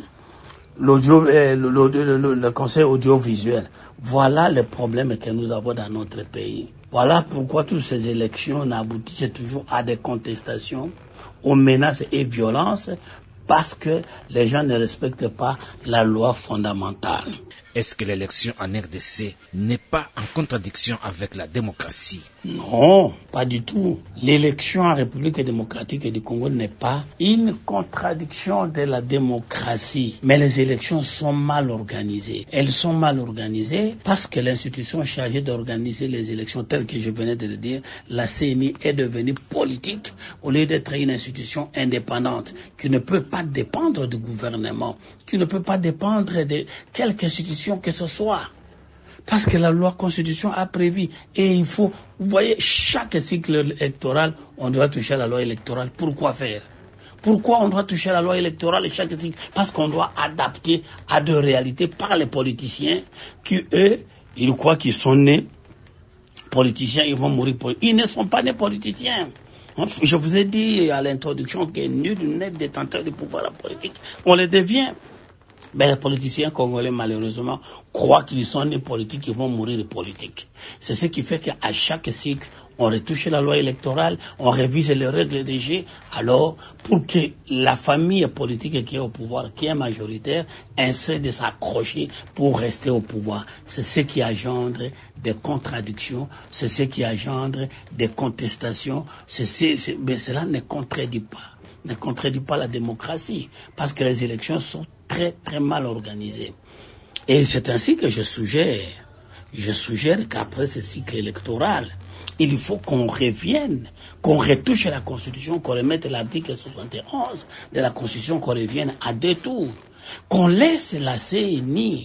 l'audio, euh, le, le, le, le conseil audiovisuel. Voilà le problème que nous avons dans notre pays. Voilà pourquoi toutes ces élections n'aboutissent toujours à des contestations, aux menaces et violences, parce que les gens ne respectent pas la loi fondamentale. Est-ce que l'élection en R D C n'est pas en contradiction avec la démocratie? Non, pas du tout. L'élection en République démocratique du Congo n'est pas une contradiction de la démocratie. Mais les élections sont mal organisées. Elles sont mal organisées parce que l'institution chargée d'organiser les élections, telle que je venais de le dire, la C N I est devenue politique au lieu d'être une institution indépendante qui ne peut pas dépendre du gouvernement, qui ne peut pas dépendre de quelque institution que ce soit. Parce que la loi constitution a prévu. Et il faut, vous voyez, chaque cycle électoral, on doit toucher à la loi électorale. Pourquoi faire? Pourquoi on doit toucher à la loi électorale chaque cycle? Parce qu'on doit adapter à deux réalités par les politiciens qui, eux, ils croient qu'ils sont nés politiciens, ils vont mourir politiciens. Ils ne sont pas des politiciens. Je vous ai dit à l'introduction que nul n'est détenteur du pouvoir politique. On le devient. Ben, les politiciens congolais, malheureusement, croient qu'ils sont nés politiques, ils vont mourir de politique. C'est ce qui fait qu'à chaque cycle, on retouche la loi électorale, on révise les règles des jeux, alors, pour que la famille politique qui est au pouvoir, qui est majoritaire, essaie de s'accrocher pour rester au pouvoir. C'est ce qui engendre des contradictions, c'est ce qui engendre des contestations, c'est, c'est, c'est, mais cela ne contredit pas. ne contredit pas la démocratie, parce que les élections sont très très mal organisées. Et c'est ainsi que je suggère, je suggère qu'après ce cycle électoral, il faut qu'on revienne, qu'on retouche la Constitution, qu'on remette l'article soixante et onze de la Constitution, qu'on revienne à deux tours, qu'on laisse la C N I,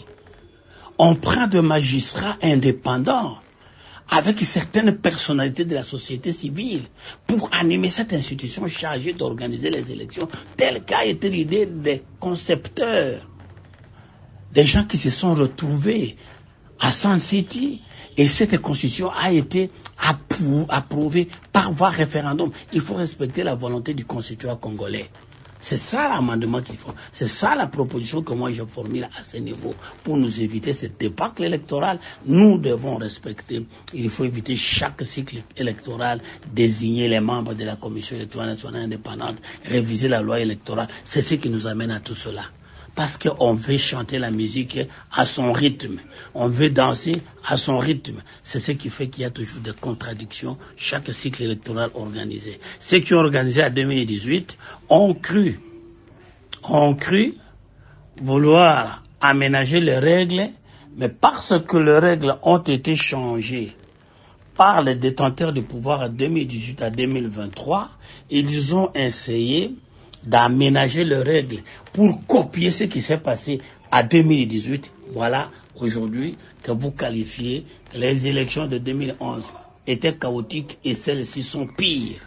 on prend de magistrats indépendants, avec certaines personnalités de la société civile, pour animer cette institution chargée d'organiser les élections, telle qu'a été l'idée des concepteurs, des gens qui se sont retrouvés à Sun City, et cette constitution a été approuvée par voie référendum. Il faut respecter la volonté du constituant congolais. C'est ça l'amendement qu'il faut. C'est ça la proposition que moi je formule à ce niveau. Pour nous éviter cette débâcle électorale, nous devons respecter. Il faut éviter chaque cycle électoral, désigner les membres de la Commission électorale nationale indépendante, réviser la loi électorale. C'est ce qui nous amène à tout cela. Parce qu'on veut chanter la musique à son rythme. On veut danser à son rythme. C'est ce qui fait qu'il y a toujours des contradictions chaque cycle électoral organisé. Ceux qui ont organisé en deux mille dix-huit ont cru, ont cru vouloir aménager les règles, mais parce que les règles ont été changées par les détenteurs du pouvoir de deux mille dix-huit à deux mille vingt-trois, ils ont essayé d'aménager leurs règles pour copier ce qui s'est passé à deux mille dix-huit. Voilà aujourd'hui que vous qualifiez que les élections de deux mille onze étaient chaotiques et celles-ci sont pires.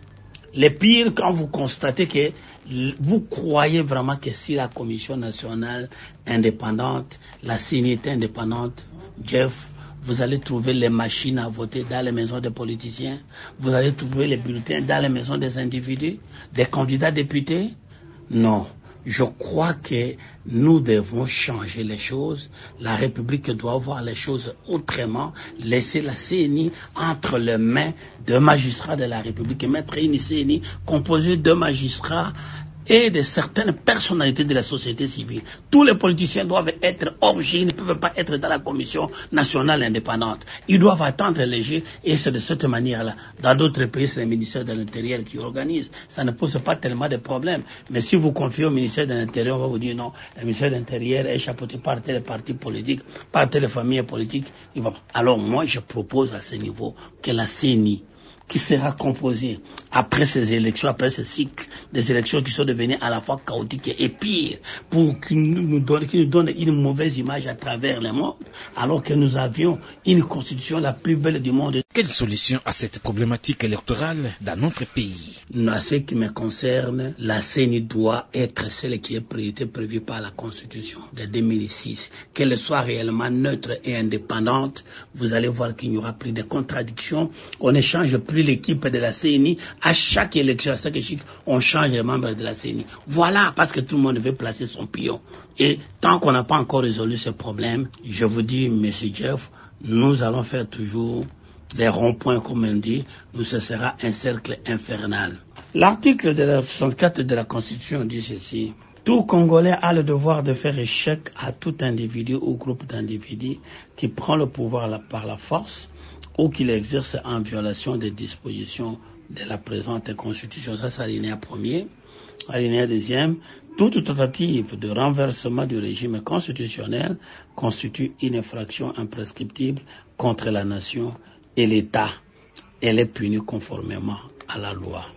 Les pires quand vous constatez que vous croyez vraiment que si la Commission nationale indépendante, la C E N I est indépendante, Jeff, vous allez trouver les machines à voter dans les maisons des politiciens, vous allez trouver les bulletins dans les maisons des individus, des candidats députés. Non, je crois que nous devons changer les choses. La République doit voir les choses autrement, laisser la C E N I entre les mains de magistrats de la République et mettre une C E N I composée de magistrats et de certaines personnalités de la société civile. Tous les politiciens doivent être hors jeu, ils ne peuvent pas être dans la Commission nationale indépendante. Ils doivent attendre les jeux et c'est de cette manière-là. Dans d'autres pays, c'est le ministère de l'Intérieur qui organise. Ça ne pose pas tellement de problèmes. Mais si vous confiez au ministère de l'Intérieur, on va vous dire non, le ministère de l'Intérieur est chapeauté par tel parti politique, par telle famille politique. Alors moi, je propose à ce niveau que la C E N I, qui sera composé après ces élections, après ce cycle des élections qui sont devenues à la fois chaotiques et pires, pour qu'ils nous donnent, qu'ils nous donnent une mauvaise image à travers le monde, alors que nous avions une constitution la plus belle du monde. Quelle solution à cette problématique électorale dans notre pays? À ce qui me concerne, la C E N I doit être celle qui est été prévue par la Constitution de deux mille six. Qu'elle soit réellement neutre et indépendante, vous allez voir qu'il n'y aura plus de contradictions. On ne change plus l'équipe de la C E N I. À chaque élection, à chaque élection, on change les membres de la C E N I. Voilà, parce que tout le monde veut placer son pion. Et tant qu'on n'a pas encore résolu ce problème, je vous dis, Monsieur Jeff, nous allons faire toujours des ronds-points, comme on dit, nous ce sera un cercle infernal. L'article de la soixante-quatre de la Constitution dit ceci: tout Congolais a le devoir de faire échec à tout individu ou groupe d'individus qui prend le pouvoir par la force ou qui l'exerce en violation des dispositions de la présente Constitution. Ça, c'est l'alinéa premier. Alinéa deuxième, toute tentative de renversement du régime constitutionnel constitue une infraction imprescriptible contre la nation et l'État. Elle est punie conformément à la loi.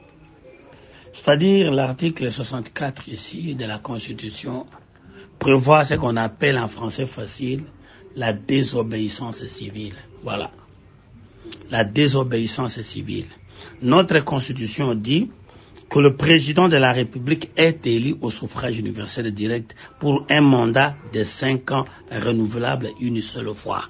C'est-à-dire l'article soixante-quatre ici de la Constitution prévoit ce qu'on appelle en français facile la désobéissance civile. Voilà. La désobéissance civile. Notre Constitution dit que le président de la République est élu au suffrage universel direct pour un mandat de cinq ans renouvelable une seule fois.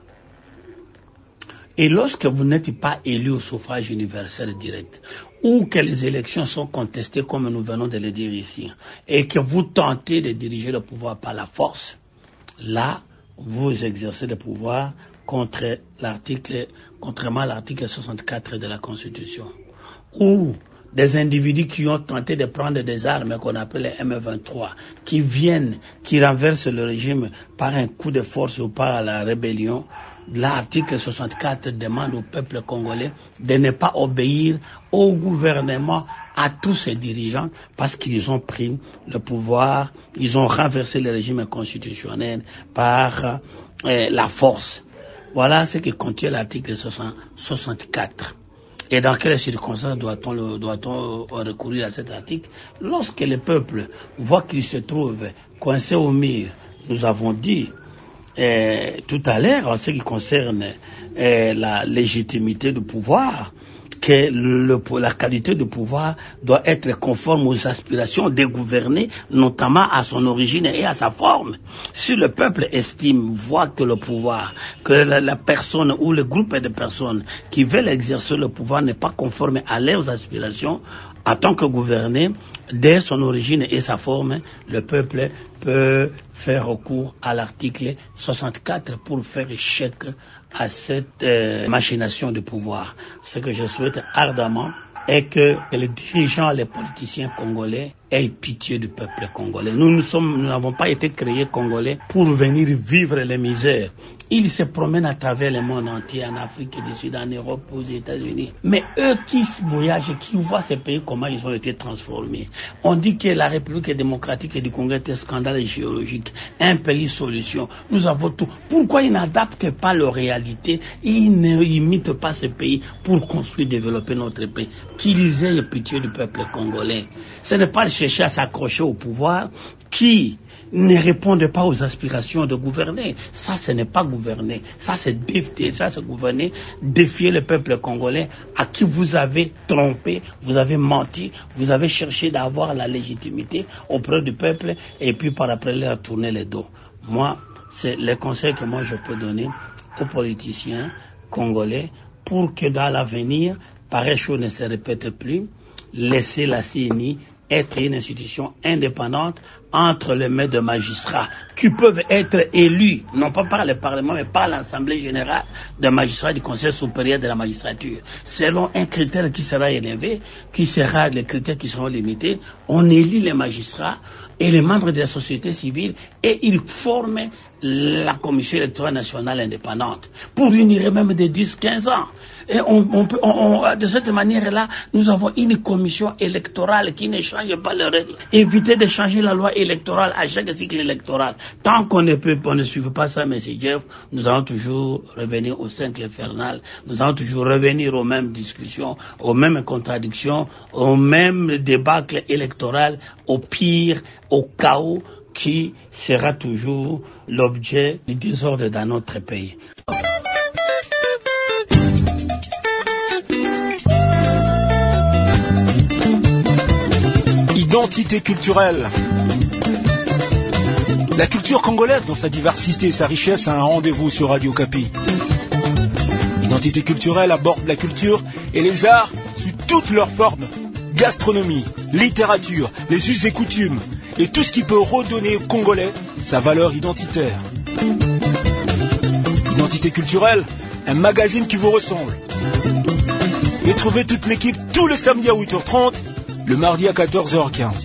Et lorsque vous n'êtes pas élu au suffrage universel direct, ou que les élections sont contestées comme nous venons de le dire ici, et que vous tentez de diriger le pouvoir par la force, là, vous exercez le pouvoir contre l'article, contrairement à l'article soixante-quatre de la Constitution, ou des individus qui ont tenté de prendre des armes qu'on appelle les M vingt-trois, qui viennent, qui renversent le régime par un coup de force ou par la rébellion. L'article soixante-quatre demande au peuple congolais de ne pas obéir au gouvernement, à tous ses dirigeants, parce qu'ils ont pris le pouvoir, ils ont renversé le régime constitutionnel par euh, la force. Voilà ce que contient l'article soixante-quatre. Et dans quelles circonstances doit-on, le, doit-on recourir à cet article? Lorsque le peuple voit qu'il se trouve coincé au mur, nous avons dit euh, tout à l'heure, en ce qui concerne euh, la légitimité du pouvoir, que le, la qualité du pouvoir doit être conforme aux aspirations des gouvernés, notamment à son origine et à sa forme. Si le peuple estime, voit que le pouvoir, que la, la personne ou le groupe de personnes qui veulent exercer le pouvoir n'est pas conforme à leurs aspirations, en tant que gouverné, dès son origine et sa forme, le peuple peut faire recours à l'article soixante-quatre pour faire échec à cette euh, machination de pouvoir. Ce que je souhaite ardemment est que les dirigeants, les politiciens congolais aient pitié du peuple congolais. Nous ne sommes, nous n'avons pas été créés congolais pour venir vivre les misères. Ils se promènent à travers le monde entier, en Afrique du Sud, en Europe, aux États-Unis. Mais eux qui voyagent, qui voient ces pays, comment ils ont été transformés. On dit que la République démocratique du Congo est un scandale géologique, un pays solution. Nous avons tout. Pourquoi ils n'adaptent pas leur réalité? Ils n'imitent pas ces pays pour construire, développer notre pays. Qu'ils aient pitié du peuple congolais. Ce n'est pas de chercher à s'accrocher au pouvoir qui ne répondent pas aux aspirations de gouverner. Ça, ce n'est pas gouverner. Ça, c'est défier, ça, c'est gouverner, défier le peuple congolais à qui vous avez trompé, vous avez menti, vous avez cherché d'avoir la légitimité auprès du peuple et puis par après leur tourner les dos. Moi, c'est le conseil que moi je peux donner aux politiciens congolais pour que dans l'avenir, pareille chose ne se répète plus, laisser la C N I être une institution indépendante entre les mains de magistrats qui peuvent être élus, non pas par le Parlement, mais par l'Assemblée générale des magistrats du Conseil supérieur de la magistrature. Selon un critère qui sera élevé, qui sera les critères qui seront limités, on élit les magistrats et les membres de la société civile et ils forment la Commission électorale nationale indépendante pour une durée même de dix à quinze ans. Et on, on peut, on, on, de cette manière-là, nous avons une commission électorale qui ne change pas les règles. Éviter de changer la loi électorale à chaque cycle électoral. Tant qu'on ne peut, on ne suit pas ça, M. Jeff, nous allons toujours revenir au cercle infernal, nous allons toujours revenir aux mêmes discussions, aux mêmes contradictions, aux mêmes débâcles électoraux, au pire, au chaos qui sera toujours l'objet du désordre dans notre pays. Identité culturelle. La culture congolaise, dans sa diversité et sa richesse, a un rendez-vous sur Radio Kapi. Identité culturelle aborde la culture et les arts sous toutes leurs formes. Gastronomie, littérature, les us et coutumes, et tout ce qui peut redonner aux Congolais sa valeur identitaire. Identité culturelle, un magazine qui vous ressemble. Et trouvez toute l'équipe tous les samedis à huit heures trente, le mardi à quatorze heures quinze.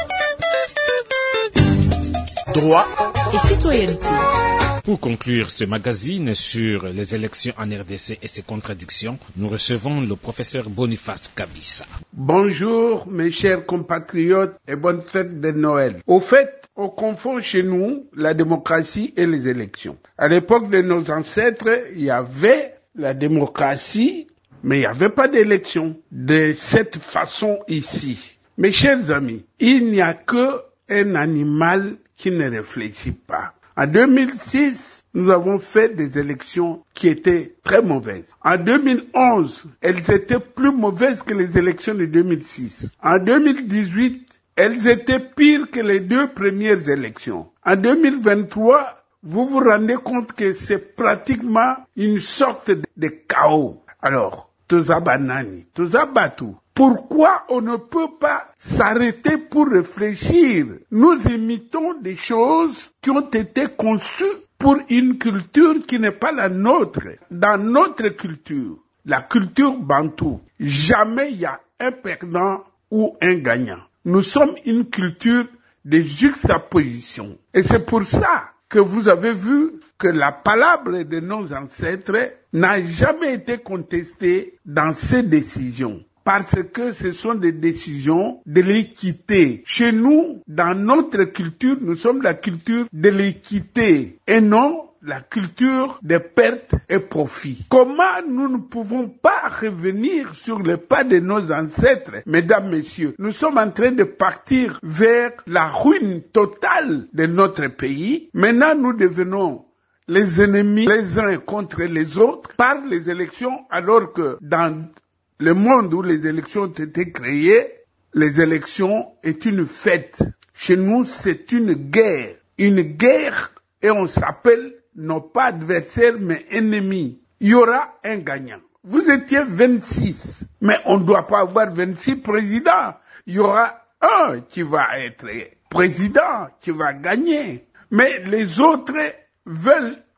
Droit et citoyenneté. Pour conclure ce magazine sur les élections en R D C et ses contradictions, nous recevons le professeur Boniface Kabissa. Bonjour mes chers compatriotes et bonne fête de Noël. Au fait, on confond chez nous la démocratie et les élections. À l'époque de nos ancêtres, il y avait la démocratie, mais il n'y avait pas d'élection. De cette façon ici. Mes chers amis, il n'y a que un animal qui ne réfléchit pas. En deux mille six, nous avons fait des élections qui étaient très mauvaises. En deux mille onze, elles étaient plus mauvaises que les élections de deux mille six. En deux mille dix-huit, elles étaient pires que les deux premières élections. En deux mille vingt-trois, vous vous rendez compte que c'est pratiquement une sorte de chaos. Alors, Toza Banani, Toza Batu. Pourquoi on ne peut pas s'arrêter pour réfléchir? Nous imitons des choses qui ont été conçues pour une culture qui n'est pas la nôtre. Dans notre culture, la culture bantou, jamais il y a un perdant ou un gagnant. Nous sommes une culture de juxtaposition. Et c'est pour ça que vous avez vu que la palabre de nos ancêtres n'a jamais été contestée dans ces décisions. Parce que ce sont des décisions de l'équité. Chez nous, dans notre culture, nous sommes la culture de l'équité et non la culture des pertes et profits. Comment nous ne pouvons pas revenir sur les pas de nos ancêtres, mesdames, messieurs? Nous sommes en train de partir vers la ruine totale de notre pays. Maintenant, nous devenons les ennemis les uns contre les autres par les élections, alors que dans le monde où les élections ont été créées, les élections est une fête. Chez nous, c'est une guerre. Une guerre, et on s'appelle non pas adversaire, mais ennemi. Il y aura un gagnant. Vous étiez vingt-six, mais on ne doit pas avoir vingt-six présidents. Il y aura un qui va être président, qui va gagner. Mais les autres veulent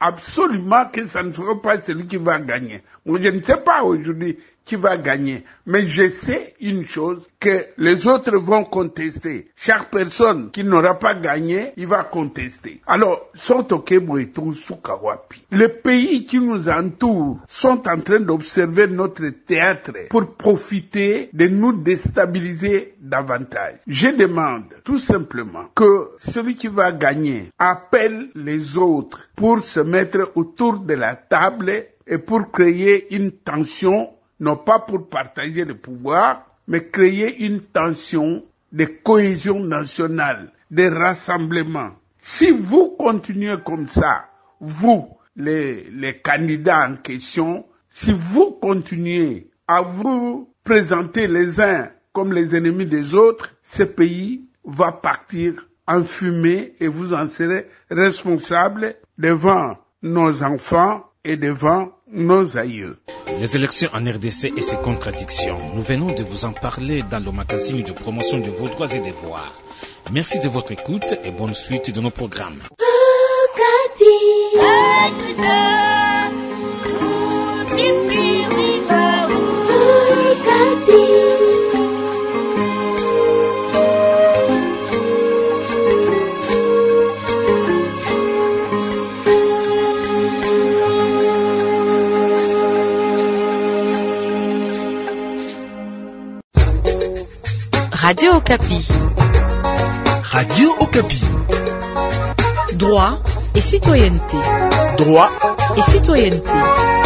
absolument que ça ne sera pas celui qui va gagner. Moi, je ne sais pas aujourd'hui qui va gagner, mais je sais une chose, que les autres vont contester. Chaque personne qui n'aura pas gagné, il va contester. Alors, les pays qui nous entourent sont en train d'observer notre théâtre pour profiter de nous déstabiliser davantage. Je demande tout simplement que celui qui va gagner appelle les autres pour se mettre autour de la table et pour créer une tension, non pas pour partager le pouvoir, mais créer une tension de cohésion nationale, de rassemblement. Si vous continuez comme ça, vous, les, les candidats en question, si vous continuez à vous présenter les uns comme les ennemis des autres, ce pays va partir en fumée et vous en serez responsables devant nos enfants et devant nos aïeux. Les élections en R D C et ses contradictions. Nous venons de vous en parler dans le magazine de promotion de vos droits et devoirs. Merci de votre écoute et bonne suite de nos programmes. Radio Okapi. Radio Okapi. Droit et citoyenneté. Droit et citoyenneté.